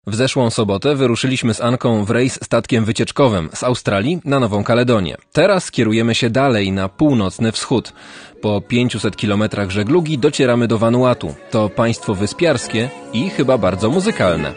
W zeszłą sobotę wyruszyliśmy z Anką w rejs statkiem wycieczkowym z Australii na Nową Kaledonię. Teraz kierujemy się dalej na północny wschód. Po 500 kilometrach żeglugi docieramy do Vanuatu. To państwo wyspiarskie i chyba bardzo muzykalne.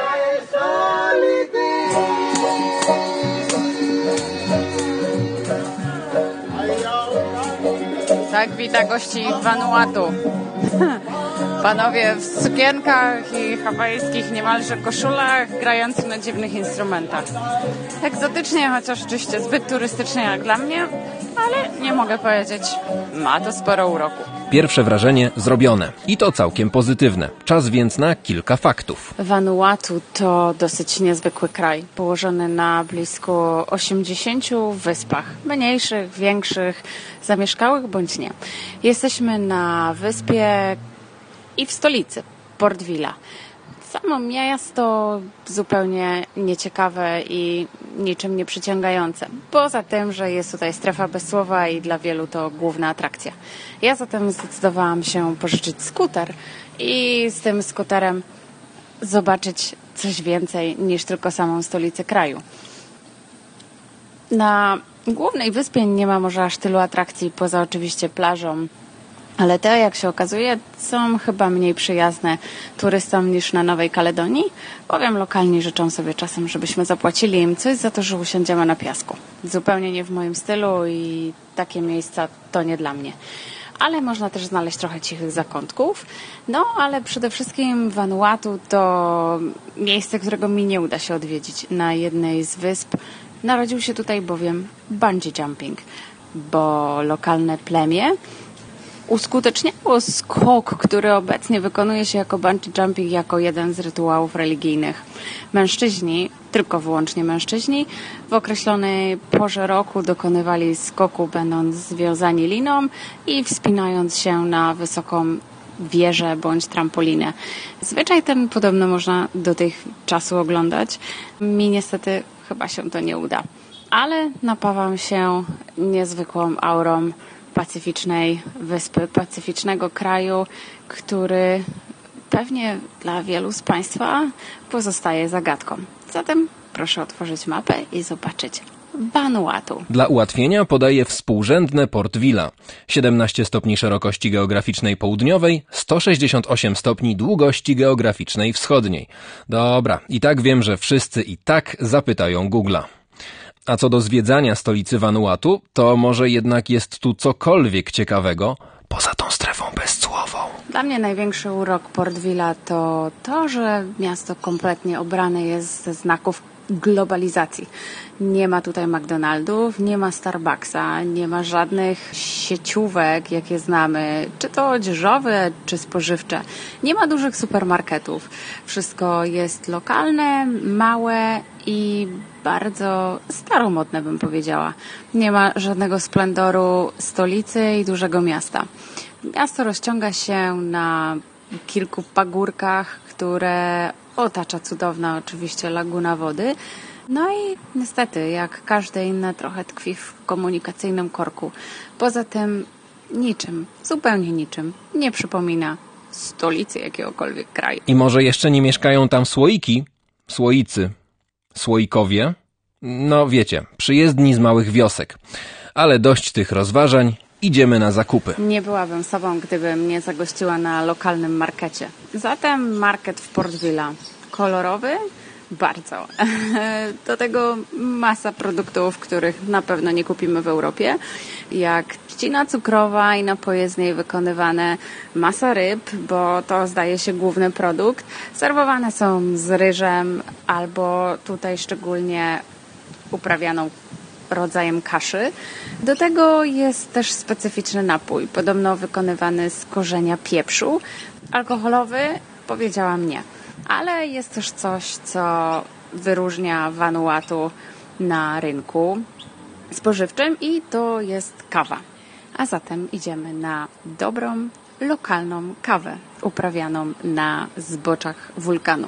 Tak wita gości Vanuatu. Panowie w sukienkach i hawajskich niemalże koszulach, grający na dziwnych instrumentach. Egzotycznie, chociaż oczywiście zbyt turystycznie jak dla mnie, ale nie mogę powiedzieć, ma to sporo uroku. Pierwsze wrażenie zrobione i to całkiem pozytywne. Czas więc na kilka faktów. Vanuatu to dosyć niezwykły kraj, położony na blisko 80 wyspach, mniejszych, większych, zamieszkałych bądź nie. Jesteśmy na wyspie i w stolicy, Port Vila. Samo miasto zupełnie nieciekawe i niczym nie przyciągające. Poza tym, że jest tutaj strefa bez słowa i dla wielu to główna atrakcja. Ja zatem zdecydowałam się pożyczyć skuter i z tym skuterem zobaczyć coś więcej niż tylko samą stolicę kraju. Na głównej wyspie nie ma może aż tylu atrakcji, poza oczywiście plażą. Ale te, jak się okazuje, są chyba mniej przyjazne turystom niż na Nowej Kaledonii, bowiem lokalni życzą sobie czasem, żebyśmy zapłacili im coś za to, że usiądziemy na piasku. Zupełnie nie w moim stylu i takie miejsca to nie dla mnie. Ale można też znaleźć trochę cichych zakątków. No, ale przede wszystkim Vanuatu to miejsce, którego mi nie uda się odwiedzić. Na jednej z wysp narodził się tutaj bowiem bungee jumping, bo lokalne plemię uskuteczniało skok, który obecnie wykonuje się jako bungee jumping, jako jeden z rytuałów religijnych. Mężczyźni, tylko wyłącznie mężczyźni, w określonej porze roku dokonywali skoku, będąc związani liną i wspinając się na wysoką wieżę bądź trampolinę. Zwyczaj ten podobno można do tych czasu oglądać. Mi niestety chyba się to nie uda. Ale napawam się niezwykłą aurą pacyficznej wyspy, pacyficznego kraju, który pewnie dla wielu z Państwa pozostaje zagadką. Zatem proszę otworzyć mapę i zobaczyć Vanuatu. Dla ułatwienia podaję współrzędne Port Vila. 17 stopni szerokości geograficznej południowej, 168 stopni długości geograficznej wschodniej. Dobra, i tak wiem, że wszyscy i tak zapytają Google'a. A co do zwiedzania stolicy Vanuatu, to może jednak jest tu cokolwiek ciekawego poza tą strefą bezcłową. Dla mnie największy urok Port Vila to to, że miasto kompletnie obrane jest ze znaków globalizacji. Nie ma tutaj McDonaldów, nie ma Starbucksa, nie ma żadnych sieciówek, jakie znamy, czy to odzieżowe, czy spożywcze. Nie ma dużych supermarketów. Wszystko jest lokalne, małe i bardzo staromodne, bym powiedziała. Nie ma żadnego splendoru stolicy i dużego miasta. Miasto rozciąga się na kilku pagórkach, które otacza cudowna oczywiście laguna wody. No i niestety, jak każde inne, trochę tkwi w komunikacyjnym korku. Poza tym niczym, zupełnie niczym nie przypomina stolicy jakiegokolwiek kraju. I może jeszcze nie mieszkają tam słoiki? Słoicy? Słoikowie? No wiecie, przyjezdni z małych wiosek. Ale dość tych rozważań, idziemy na zakupy. Nie byłabym sobą, gdybym nie zagościła na lokalnym markecie. Zatem market w Port Vila. Kolorowy? Bardzo. Do tego masa produktów, których na pewno nie kupimy w Europie, jak trzcina cukrowa i napoje z niej wykonywane, masa ryb, bo to zdaje się główny produkt. Serwowane są z ryżem albo tutaj szczególnie uprawianą rodzajem kaszy. Do tego jest też specyficzny napój, podobno wykonywany z korzenia pieprzu. Alkoholowy? Powiedziałam nie. Ale jest też coś, co wyróżnia Vanuatu na rynku spożywczym i to jest kawa. A zatem idziemy na dobrą, lokalną kawę uprawianą na zboczach wulkanu.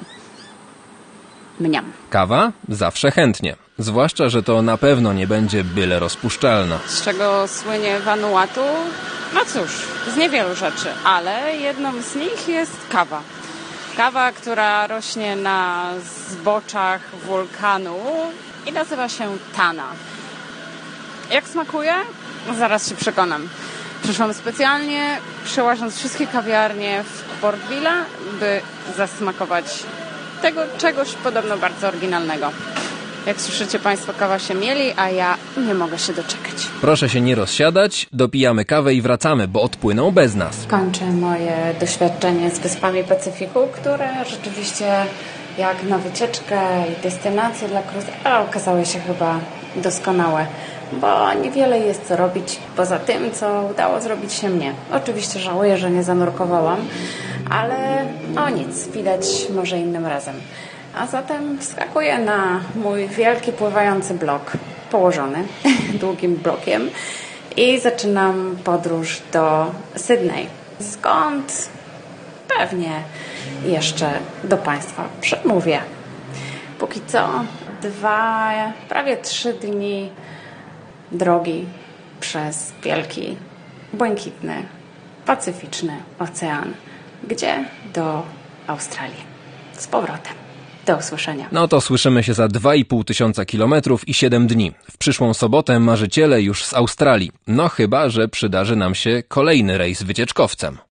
Mniam. Kawa? Zawsze chętnie. Zwłaszcza, że to na pewno nie będzie byle rozpuszczalna. Z czego słynie Vanuatu? No cóż, z niewielu rzeczy, ale jedną z nich jest kawa. Kawa, która rośnie na zboczach wulkanu i nazywa się Tana. Jak smakuje? Zaraz się przekonam. Przyszłam specjalnie, przełażąc wszystkie kawiarnie w Port Vila, by zasmakować tego czegoś podobno bardzo oryginalnego. Jak słyszycie Państwo, kawa się mieli, a ja nie mogę się doczekać. Proszę się nie rozsiadać, dopijamy kawę i wracamy, bo odpłyną bez nas. Kończę moje doświadczenie z Wyspami Pacyfiku, które rzeczywiście jak na wycieczkę i destynację dla kruzera okazały się chyba doskonałe, bo niewiele jest co robić poza tym, co udało zrobić się mnie. Oczywiście żałuję, że nie zanurkowałam, ale o nic, widać może innym razem. A zatem wskakuję na mój wielki pływający blok, położony długim blokiem i zaczynam podróż do Sydney, skąd pewnie jeszcze do Państwa przemówię. Póki co 2, prawie 3 dni drogi przez wielki, błękitny, pacyficzny ocean. Gdzie? Do Australii. Z powrotem. Do usłyszenia. No to słyszymy się za 2500 kilometrów i 7 dni. W przyszłą sobotę marzyciele już z Australii. No chyba, że przydarzy nam się kolejny rejs wycieczkowcem.